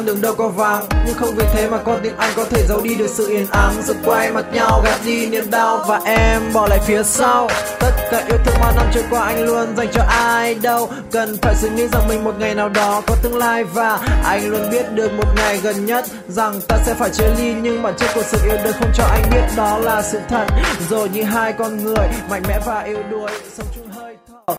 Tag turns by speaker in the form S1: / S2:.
S1: con đường đâu có vắng, nhưng không vì thế mà con tim anh có thể giấu đi được sự yên ắng. Giờ quay mặt nhau gạt đi niềm đau và em bỏ lại phía sau. Tất cả yêu thương bao năm trôi qua anh luôn dành cho ai đâu. Cần phải suy nghĩ rằng mình một ngày nào đó có tương lai, và anh luôn biết được một ngày gần nhất rằng ta sẽ phải chia ly, nhưng bản chất của sự yêu đời không cho anh biết đó là sự thật. Rồi như hai con người mạnh mẽ và yêu đuối sống chung